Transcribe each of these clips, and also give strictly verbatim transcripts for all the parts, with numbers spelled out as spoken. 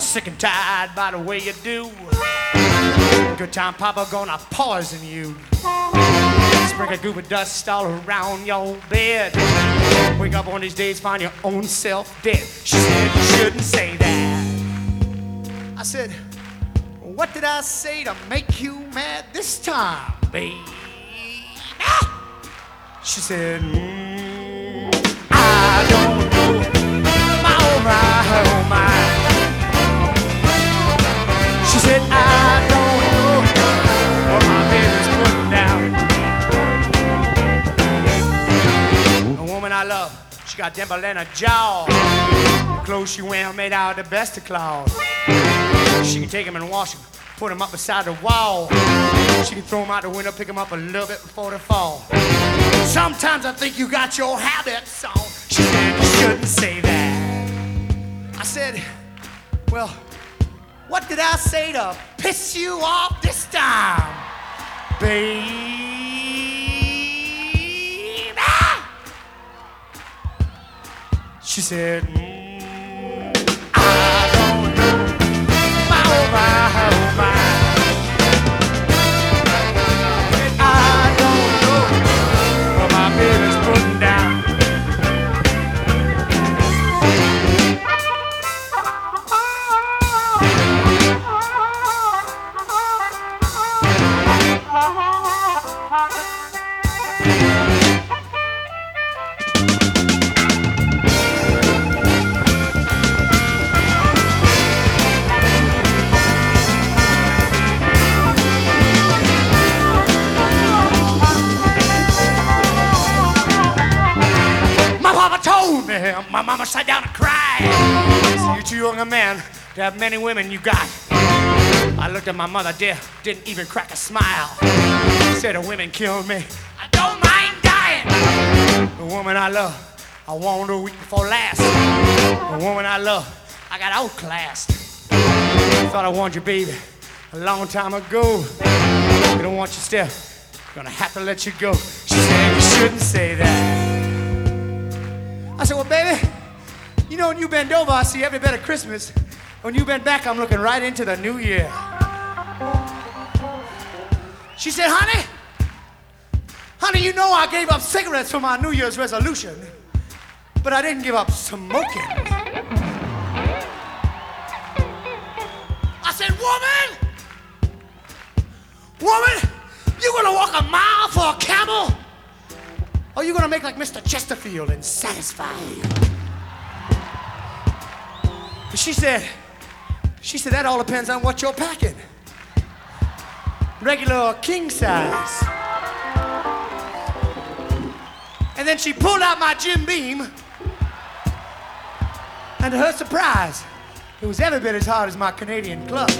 sick and tired by the way you do. Good time papa gonna poison you. Sprinkle a goop of dust all around your bed. Wake up one of these days, find your own self dead. She said you shouldn't say that. I said, what did I say to make you mad this time, babe? She said, mm, I don't know, my oh my, oh my. She said, I don't know what my baby's putting down. The woman I love, she got dimple in her jaw. The clothes she wear made out of the best of cloth. She can take them and wash them, put them up beside the wall. She can throw them out the window, pick them up a little bit before they fall. Sometimes I think you got your habits on. She said you shouldn't say that. I said, well, what did I say to piss you off this time, babe? Ah! She said, mm, I don't know, my oh my, oh my. I don't know what my baby's putting down. My mama sat down and cried. So you're too young a man to have many women you got. I looked at my mother, dear, didn't even crack a smile. Said the women killed me, I don't mind dying. The woman I love, I warned her a week before last. The woman I love, I got outclassed. Thought I warned you, baby, a long time ago. You don't want you still, gonna have to let you go. She said you shouldn't say that. I said, well, baby, you know, when you bend over, I see every bit of Christmas. When you bend back, I'm looking right into the new year. She said, honey, honey, you know I gave up cigarettes for my New Year's resolution, but I didn't give up smoking. I said, woman, woman, you gonna walk a mile for a camel? Or are you gonna make like Mister Chesterfield and satisfy you? She said, she said, that all depends on what you're packing. Regular or king size. And then she pulled out my Jim Beam, and to her surprise, it was every bit as hard as my Canadian club.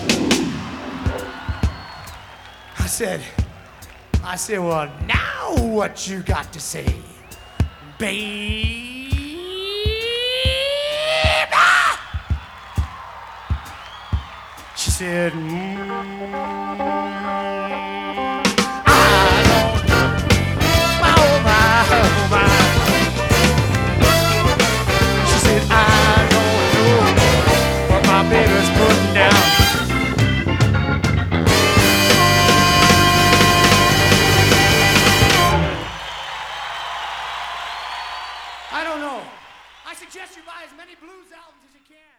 I said, I said, well, now what you got to say, babe? Ah! She said, mm, I don't know, my oh my, oh my. She said, I don't know what my baby's putting down. I don't know. I suggest you buy as many blues albums as you can.